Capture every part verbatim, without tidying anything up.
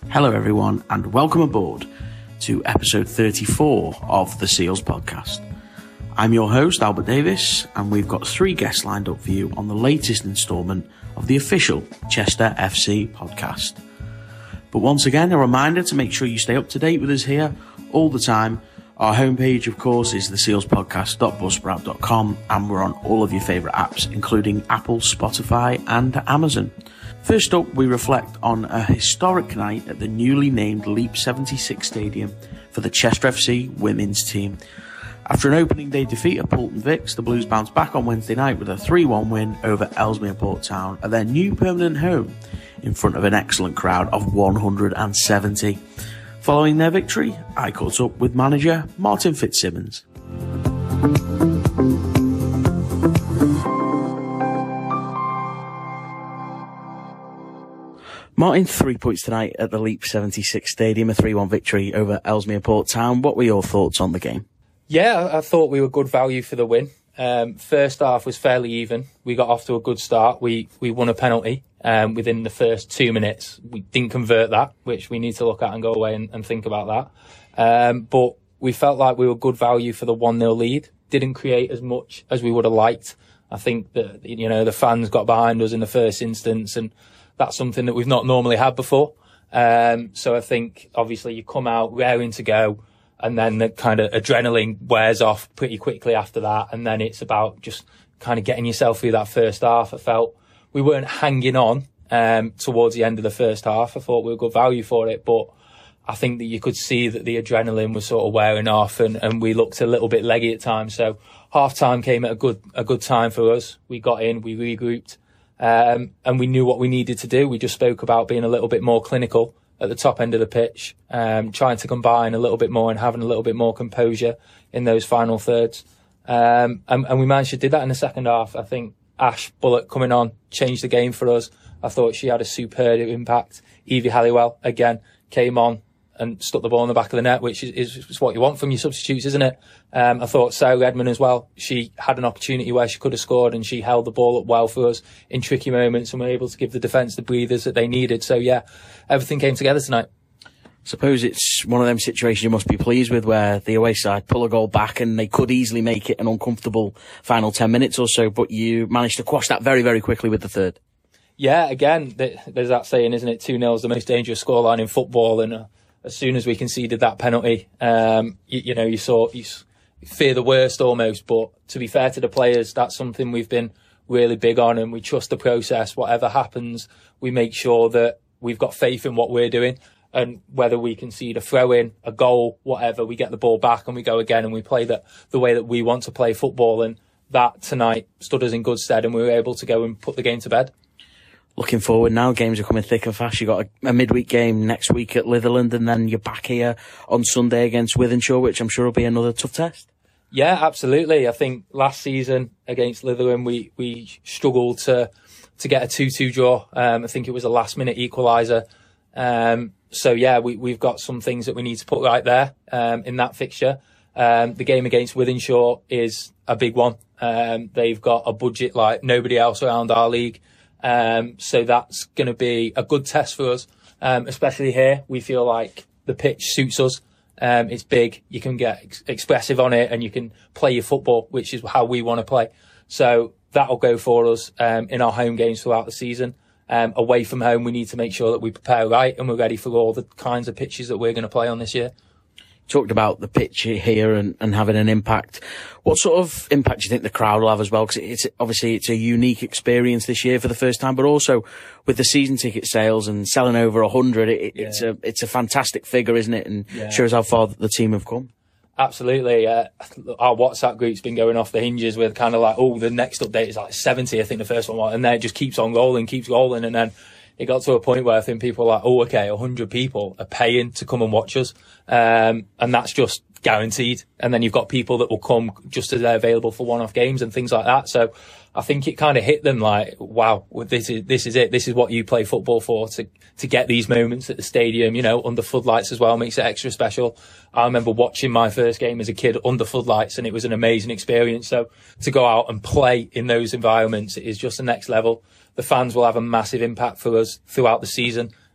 Hello everyone and welcome aboard to episode thirty-four of the Seals podcast. I'm your host Albert Davis and we've got three guests lined up for you on the latest instalment of the official Chester F C podcast. But once again, a reminder to make sure you stay up to date with us here all the time. Our homepage, of course, is the seals podcast dot buzzsprout dot com and we're on all of your favourite apps, including Apple, Spotify and Amazon. First up, we reflect on a historic night at the newly named Leap seventy-six Stadium for the Chester F C women's team. After an opening day defeat at Poulton Vicks, the Blues bounced back on Wednesday night with a three one win over Ellesmere Port Town at their new permanent home in front of an excellent crowd of one hundred seventy. Following their victory, I caught up with manager Martin Fitzsimmons. Martin, three points tonight at the Leap seventy-six Stadium, a three one victory over Ellesmere Port Town. What were your thoughts on the game? Yeah, I thought we were good value for the win. Um, first half was fairly even. We got off to a good start. We we won a penalty um, within the first two minutes. We didn't convert that, which we need to look at and go away and, and think about that. Um, but we felt like we were good value for the one nil lead. Didn't create as much as we would have liked. I think that, you know, the fans got behind us in the first instance, and that's something that we've not normally had before. Um, so I think, obviously, you come out raring to go, and then the kind of adrenaline wears off pretty quickly after that. And then it's about just kind of getting yourself through that first half. I felt we weren't hanging on um, towards the end of the first half. I thought we were good value for it. But I think that you could see that the adrenaline was sort of wearing off, and, and we looked a little bit leggy at times. So half time came at a good a good time for us. We got in, we regrouped, um, and we knew what we needed to do. We just spoke about being a little bit more clinical at the top end of the pitch, um, trying to combine a little bit more and having a little bit more composure in those final thirds. Um, and, and we managed to do that in the second half. I think Ash Bullock coming on changed the game for us. I thought she had a superb impact. Evie Halliwell, again, came on and stuck the ball in the back of the net, which is, is what you want from your substitutes, isn't it? Um, I thought Sarah Edmond as well. She had an opportunity where she could have scored, and she held the ball up well for us in tricky moments and were able to give the defence the breathers that they needed. So, yeah, everything came together tonight. Suppose it's one of them situations you must be pleased with, where the away side pull a goal back and they could easily make it an uncomfortable final ten minutes or so, but you managed to quash that very, very quickly with the third. Yeah, again, there's that saying, isn't it? two nil is the most dangerous scoreline in football, and uh, as soon as we conceded that penalty, um, you, you know, you saw you fear the worst almost. But to be fair to the players, that's something we've been really big on, and we trust the process. Whatever happens, we make sure that we've got faith in what we're doing, and whether we concede a throw-in, a goal, whatever, we get the ball back and we go again and we play the, the way that we want to play football. And that tonight stood us in good stead, and we were able to go and put the game to bed. Looking forward now, games are coming thick and fast. You've got a, a midweek game next week at Litherland, and then you're back here on Sunday against Wythenshawe, which I'm sure will be another tough test. Yeah, absolutely. I think last season against Litherland, we, we struggled to to get a two two draw. Um, I think it was a last-minute equaliser. Um, so, yeah, we, we've got some things that we need to put right there um, in that fixture. Um, the game against Wythenshawe is a big one. Um, they've got a budget like nobody else around our league. Um, so that's going to be a good test for us, um, especially here. We feel like the pitch suits us. Um, it's big. You can get ex- expressive on it, and you can play your football, which is how we want to play. So that'll go for us um, in our home games throughout the season. Um, away from home, we need to make sure that we prepare right and we're ready for all the kinds of pitches that we're going to play on this year. Talked about the pitch here and, and having an impact. What sort of impact do you think the crowd will have as well? Because it's obviously it's a unique experience this year for the first time, but also with the season ticket sales and selling over a hundred, it, yeah. it's a it's a fantastic figure, isn't it? And yeah. shows how far the team have come. Absolutely. Uh, our WhatsApp group's been going off the hinges with kind of like, oh, the next update is like seventy. I think the first one was, and then it just keeps on rolling, keeps rolling, and then it got to a point where I think people were like, oh, okay, one hundred people are paying to come and watch us. Um, and that's just guaranteed. And then you've got people that will come just as they're available for one-off games and things like that. So I think it kind of hit them like, wow, this is, this is it. This is what you play football for, to, to get these moments at the stadium, you know, under floodlights as well, makes it extra special. I remember watching my first game as a kid under floodlights, and it was an amazing experience. So to go out and play in those environments is just the next level. The fans will have a massive impact for us throughout the season.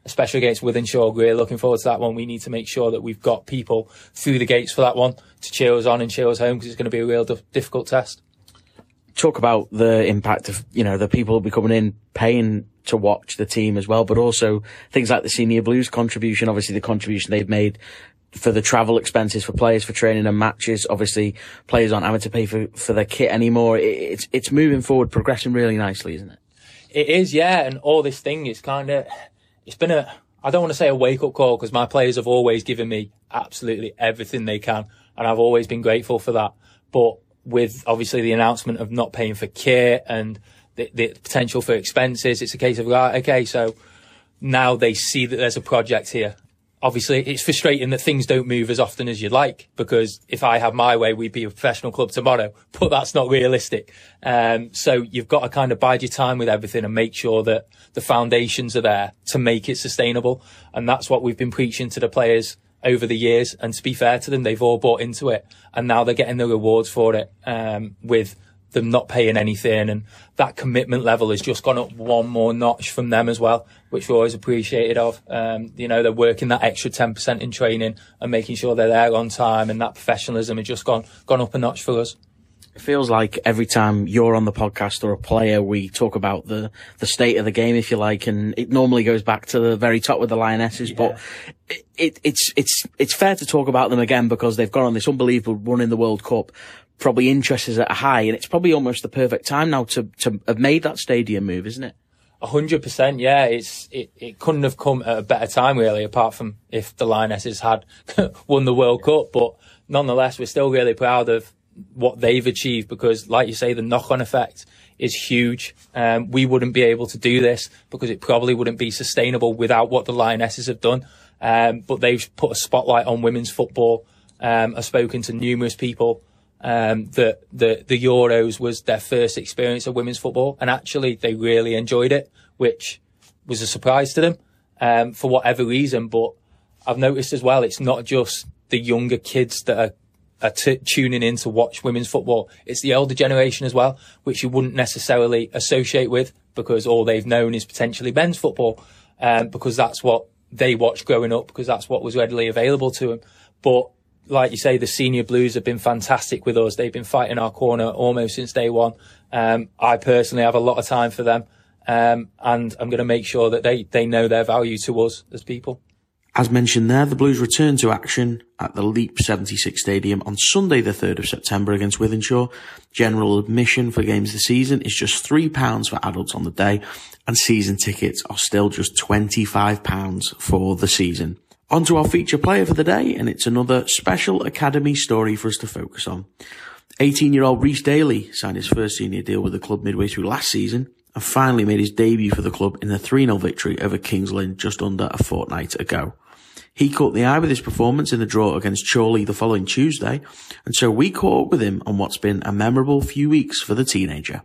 especially against Wythenshawe. We're looking forward to that one. We need to make sure that we've got people through the gates for that one to cheer us on and cheer us home, because it's going to be a real d- difficult test. Talk about the impact of, you know, the people who'll be coming in paying to watch the team as well, but also things like the Senior Blues contribution, obviously the contribution they've made for the travel expenses for players for training and matches. Obviously players aren't having to pay for, for their kit anymore. It, it's, it's moving forward, progressing really nicely, isn't it? It is, yeah. And all this thing is kind of, it's been a, I don't want to say a wake up call, because my players have always given me absolutely everything they can, and I've always been grateful for that. But with obviously the announcement of not paying for kit and the, the potential for expenses, it's a case of, right, okay, so now they see that there's a project here. Obviously, it's frustrating that things don't move as often as you'd like, because if I had my way, we'd be a professional club tomorrow, but that's not realistic. Um, so you've got to kind of bide your time with everything and make sure that the foundations are there to make it sustainable. And that's what we've been preaching to the players over the years. And to be fair to them, they've all bought into it, and now they're getting the rewards for it, um, with them not paying anything, and that commitment level has just gone up one more notch from them as well, which we're always appreciated of. Um, you know, they're working that extra ten percent in training and making sure they're there on time, and that professionalism has just gone gone up a notch for us. It feels like every time you're on the podcast or a player, we talk about the, the state of the game, if you like, and it normally goes back to the very top with the Lionesses, yeah. But it, it, it's, it's, it's fair to talk about them again, because they've gone on this unbelievable run in the World Cup. Probably interest is at a high, and it's probably almost the perfect time now to, to have made that stadium move, isn't it? A hundred percent, yeah. It's it, it couldn't have come at a better time, really, apart from if the Lionesses had won the World Cup. But nonetheless, we're still really proud of what they've achieved, because, like you say, the knock-on effect is huge. Um, we wouldn't be able to do this because it probably wouldn't be sustainable without what the Lionesses have done. Um, but they've put a spotlight on women's football. Um, I've spoken to numerous people. Um, that the, the Euros was their first experience of women's football, and actually they really enjoyed it, which was a surprise to them, um, for whatever reason. But I've noticed as well, it's not just the younger kids that are, are t- tuning in to watch women's football. It's the older generation as well, which you wouldn't necessarily associate with, because all they've known is potentially men's football, um, because that's what they watched growing up, because that's what was readily available to them. But like you say, the Senior Blues have been fantastic with us. They've been fighting our corner almost since day one. Um, I personally have a lot of time for them, um, and I'm going to make sure that they, they know their value to us as people. As mentioned there, the Blues return to action at the Leap seventy-six Stadium on Sunday the third of September against Wythenshawe. General admission for games this season is just three pounds for adults on the day, and season tickets are still just twenty-five pounds for the season. On to our feature player for the day, and it's another special academy story for us to focus on. eighteen-year-old Rhys Daly signed his first senior deal with the club midway through last season and finally made his debut for the club in the three nil victory over Kings Lynn just under a fortnight ago. He caught the eye with his performance in the draw against Chorley the following Tuesday, and so we caught up with him on what's been a memorable few weeks for the teenager.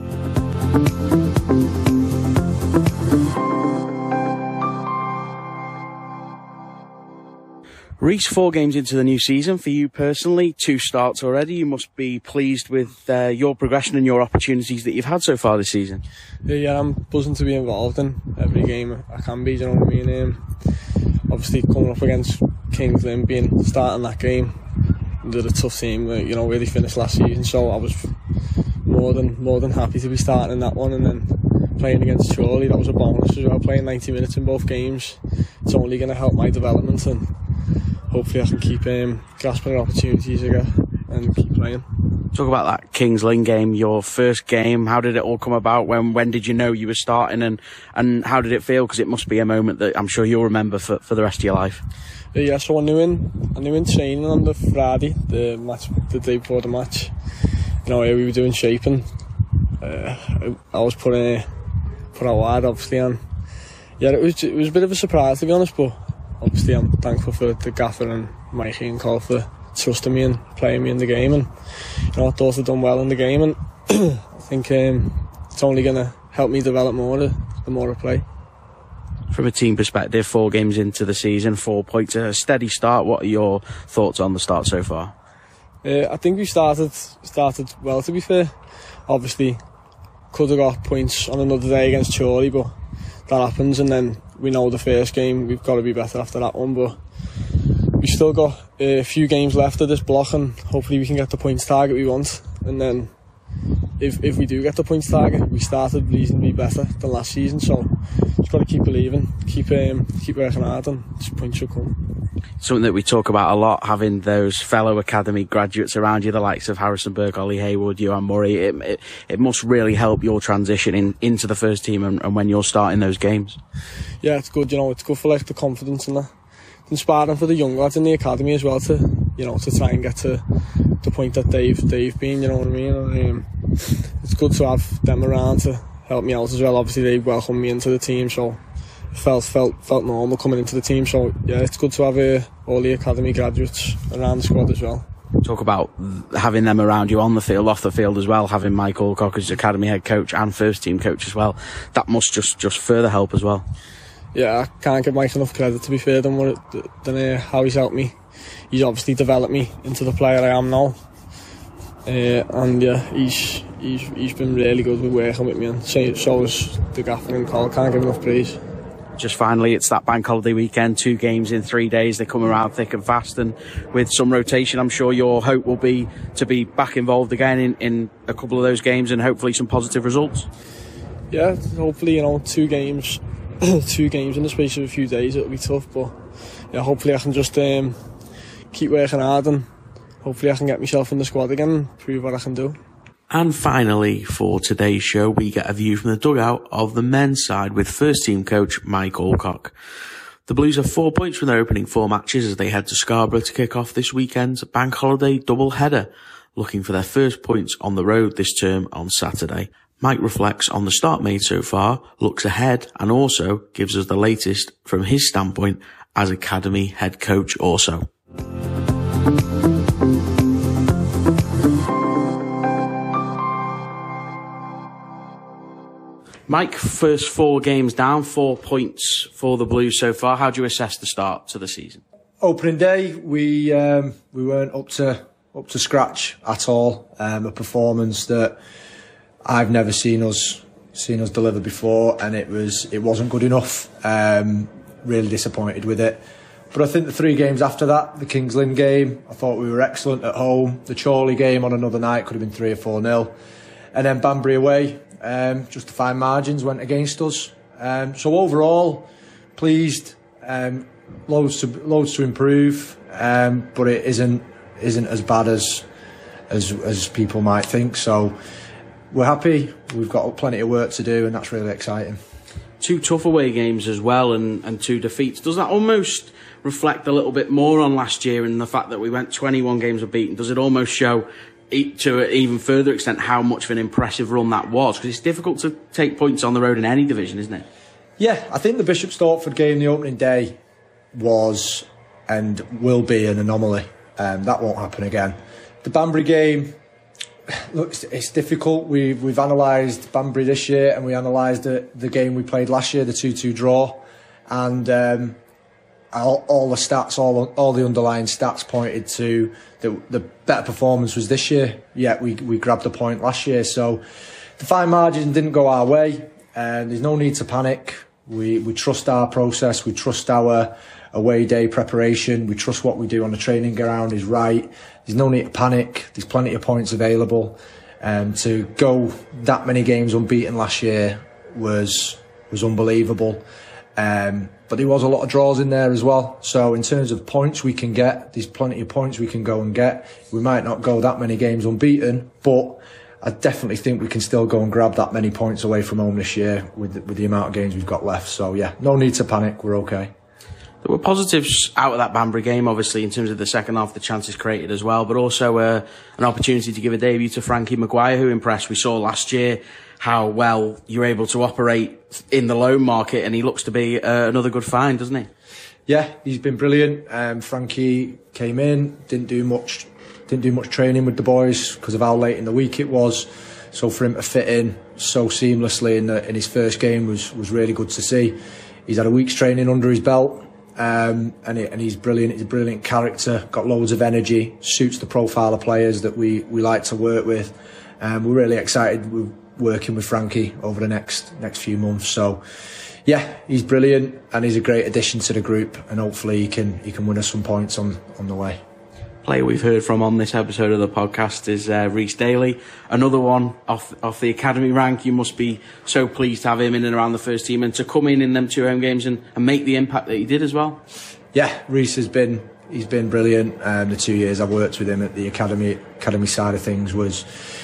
Rhys, four games into the new season for you personally, two starts already. You must be pleased with uh, your progression and your opportunities that you've had so far this season. Yeah, yeah, I'm buzzing to be involved in every game I can be, do you know what I mean? Um, obviously coming up against Kings Lynn, being starting that game, they're a tough team, you know, where they finished last season, so I was more than more than happy to be starting in that one, and then playing against Chorley, that was a bonus as well. Playing ninety minutes in both games, it's only going to help my development, and hopefully I can keep um, grasping the opportunities I get and keep playing. Talk about that Kings Lynn game, your first game. How did it all come about? When when did you know you were starting, and, and how did it feel? Because it must be a moment that I'm sure you'll remember for, for the rest of your life. Yeah, yeah, so I knew in I knew in training on the Friday, the match, the day before the match. You know, we were doing shaping. Uh, I was putting put out wide, obviously, and yeah, it was it was a bit of a surprise to be honest, but obviously I'm thankful for the gaffer and Mikey and Cole for trusting me and playing me in the game, and you know, I thought I'd done well in the game, and I think um, it's only going to help me develop more the, the more I play. From a team perspective, four games into the season, four points, a steady start. What are your thoughts on the start so far? Uh, I think we started started well, to be fair. Obviously could have got points on another day against Chorley, but that happens, and then we know the first game we've got to be better after that one, but we've still got a few games left of this block, and hopefully we can get the points target we want. And then if if we do get the points target, we started reasonably better than last season, so just got to keep believing, keep um, keep working hard, and just points should come. Something that we talk about a lot, having those fellow academy graduates around you, the likes of Harrison Burke, Ollie Hayward, Johan Murray, it, it, it must really help your transition in, into the first team and, and when you're starting those games. Yeah, it's good, you know, it's good for like the confidence and that. It's inspiring for the young lads in the academy as well to, you know, to try and get to the point that they've, they've been, you know what I mean? And, um, it's good to have them around to help me out as well. Obviously they welcomed me into the team, so it felt felt felt normal coming into the team. So yeah, it's good to have uh, all the academy graduates around the squad as well. Talk about having them around you on the field, off the field as well, having Mike Alcock as academy head coach and first team coach as well. That must just just further help as well. Yeah, I can't give Mike enough credit, to be fair, than, what it, than uh, how he's helped me. He's obviously developed me into the player I am now. Uh, and yeah, he's, he's he's been really good with working with me, and so, so is the gaffer and Cole. Can't give enough praise. Just finally, it's that bank holiday weekend, two games in three days. They come around thick and fast, and with some rotation, I'm sure your hope will be to be back involved again in, in a couple of those games and hopefully some positive results. Yeah, hopefully, you know, two games, two games in the space of a few days, it'll be tough, but yeah, hopefully I can just um, keep working hard, and hopefully I can get myself in the squad again and prove what I can do. And finally, for today's show, we get a view from the dugout of the men's side with first team coach Mike Alcock. The Blues have four points from their opening four matches as they head to Scarborough to kick off this weekend's bank holiday double header, looking for their first points on the road this term on Saturday. Mike reflects on the start made so far, looks ahead, and also gives us the latest from his standpoint as academy head coach also. Mike, first four games down, four points for the Blues so far. How do you assess the start to the season? Opening day, we um, we weren't up to up to scratch at all. Um, a performance that I've never seen us seen us deliver before, and it was it wasn't good enough. Um, really disappointed with it. But I think the three games after that, the Kings Lynn game, I thought we were excellent at home. The Chorley game on another night could have been three or four nil, and then Banbury away. Um, just the fine margins went against us. Um, so overall, pleased. Um, loads to loads to improve, um, but it isn't isn't as bad as as as people might think. So we're happy. We've got plenty of work to do, and that's really exciting. Two tough away games as well, and, and two defeats. Does that almost reflect a little bit more on last year and the fact that we went twenty-one games unbeaten? Does it almost show, to an even further extent, how much of an impressive run that was? Because it's difficult to take points on the road in any division, isn't it? Yeah, I think the Bishop Stortford game, the opening day, was and will be an anomaly. Um, that won't happen again. The Banbury game, look, it's, it's difficult. We've, we've analysed Banbury this year, and we analysed the, the game we played last year, the two two draw. And um, all, all the stats, all, all the underlying stats pointed to the, the better performance was this year. Yet we, we grabbed a point last year. So the fine margin didn't go our way. And there's no need to panic. We, we trust our process. We trust our away day preparation. We trust what we do on the training ground is right. There's no need to panic. There's plenty of points available. Um, to go that many games unbeaten last year was was unbelievable. Um, but there was a lot of draws in there as well. So in terms of points we can get, there's plenty of points we can go and get. We might not go that many games unbeaten, but I definitely think we can still go and grab that many points away from home this year with the, with the amount of games we've got left. So yeah, no need to panic. We're okay. There were positives out of that Banbury game, obviously, in terms of the second half, the chances created as well, but also uh, an opportunity to give a debut to Frankie Maguire, who impressed. We saw last year how well you're able to operate in the loan market, and he looks to be uh, another good find, doesn't he? Yeah, he's been brilliant. Um, Frankie came in, didn't do much, didn't do much training with the boys because of how late in the week it was. So for him to fit in so seamlessly in, the, in his first game was was really good to see. He's had a week's training under his belt. Um, and, it, and he's brilliant. He's a brilliant character, got loads of energy, suits the profile of players that we, we like to work with. Um, we're really excited with working with Frankie over the next next few months. So, yeah, he's brilliant and he's a great addition to the group, and hopefully he can he can win us some points on, on the way. Player we've heard from on this episode of the podcast is uh, Rhys Daly, another one off off the academy rank. You must be so pleased to have him in and around the first team, and to come in in them two home games and, and make the impact that he did as well. Yeah, Rhys has been he's been brilliant. Um, the two years I've worked with him at the academy academy side of things was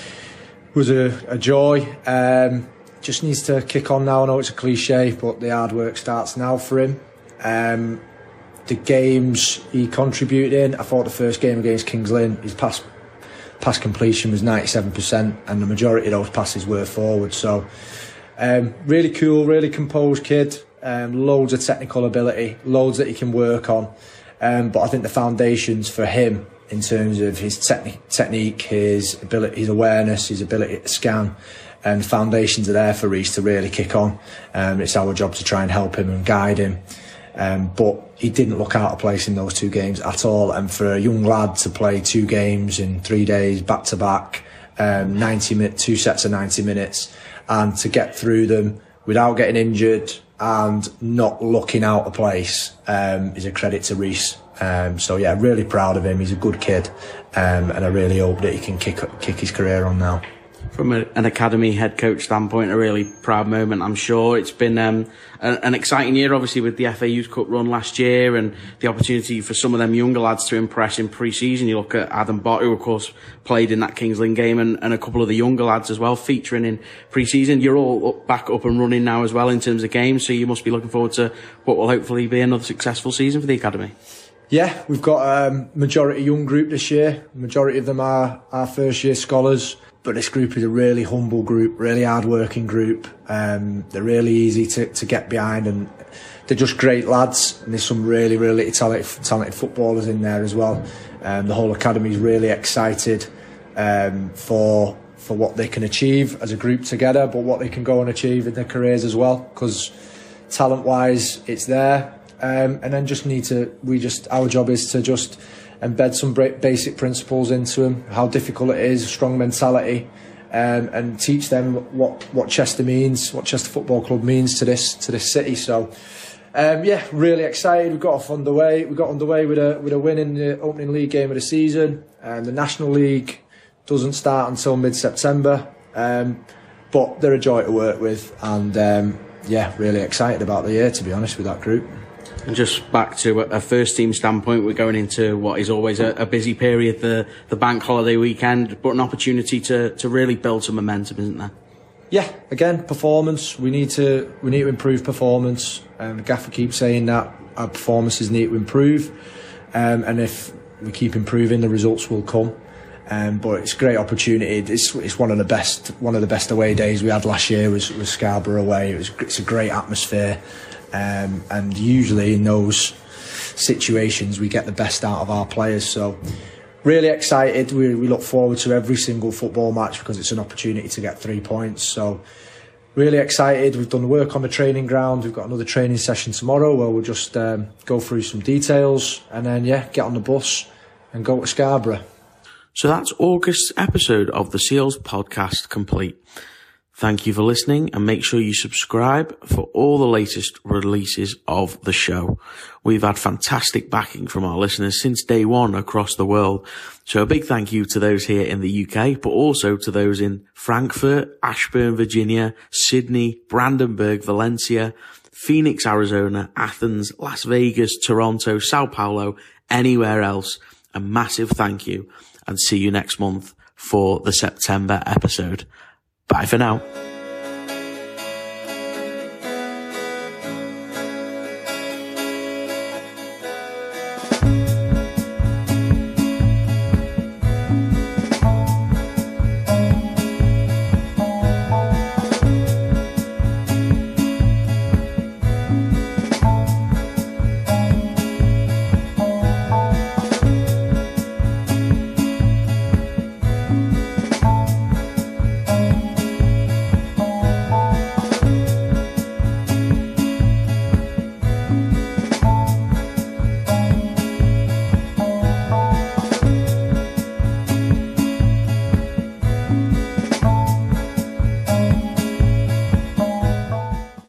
was a, a joy. Um, just needs to kick on now. I know it's a cliche, but the hard work starts now for him. Um, the games he contributed in, I thought the first game against Kings Lynn, his pass pass completion was ninety-seven percent, and the majority of those passes were forward. So um, really cool, really composed kid. Um, loads of technical ability, loads that he can work on. Um, but I think the foundations for him in terms of his techni- technique, his ability, his awareness, his ability to scan, and the foundations are there for Rhys to really kick on. Um, it's our job to try and help him and guide him. Um, but he didn't look out of place in those two games at all. And for a young lad to play two games in three days, back to back, um, ninety minutes, two sets of ninety minutes, and to get through them without getting injured and not looking out of place um, is a credit to Rhys. Um, so yeah, really proud of him. He's a good kid, um, and I really hope that he can kick kick his career on now. From a, an academy head coach standpoint, a really proud moment, I'm sure. It's been um, a, an exciting year, obviously, with the F A Youth Cup run last year and the opportunity for some of them younger lads to impress in pre-season. You look at Adam Bott, who, of course, played in that Kings Lynn game, and, and a couple of the younger lads as well, featuring in pre-season. You're all up, back up and running now as well in terms of games, so you must be looking forward to what will hopefully be another successful season for the academy. Yeah, we've got a um, majority young group this year. Majority of them are our first year scholars. But this group is a really humble group, really hard-working group. Um, they're really easy to, to get behind, and they're just great lads. And there's some really, really talented, talented footballers in there as well. Um, the whole academy is really excited um, for for what they can achieve as a group together, but what they can go and achieve in their careers as well. Because talent-wise, it's there, um, and then just need to. We just our job is to just embed some basic principles into them, how difficult it is, strong mentality, um, and teach them what, what Chester means, what Chester Football Club means to this to this city. So, um, yeah, really excited. We got off underway. We got underway with a with a win in the opening league game of the season, and the National League doesn't start until mid-September. Um, but they're a joy to work with, and um, yeah, really excited about the year, to be honest, with that group. And just back to a first team standpoint, we're going into what is always a, a busy period, the the bank holiday weekend, but an opportunity to, to really build some momentum, isn't there? Yeah, again, performance. We need to we need to improve performance. Um, the gaffer keeps saying that our performances need to improve, um, and if we keep improving, the results will come. Um, but it's a great opportunity. It's it's one of the best one of the best away days we had last year was, was Scarborough away. It was it's a great atmosphere. Um, and usually in those situations we get the best out of our players. So really excited. We, we look forward to every single football match because it's an opportunity to get three points. So really excited. We've done the work on the training ground. We've got another training session tomorrow where we'll just um, go through some details and then yeah, get on the bus and go to Scarborough. So that's August's episode of the Seals podcast complete. Thank you for listening, and make sure you subscribe for all the latest releases of the show. We've had fantastic backing from our listeners since day one across the world. So a big thank you to those here in the U K, but also to those in Frankfurt, Ashburn, Virginia, Sydney, Brandenburg, Valencia, Phoenix, Arizona, Athens, Las Vegas, Toronto, Sao Paulo, anywhere else. A massive thank you, and see you next month for the September episode. Bye for now.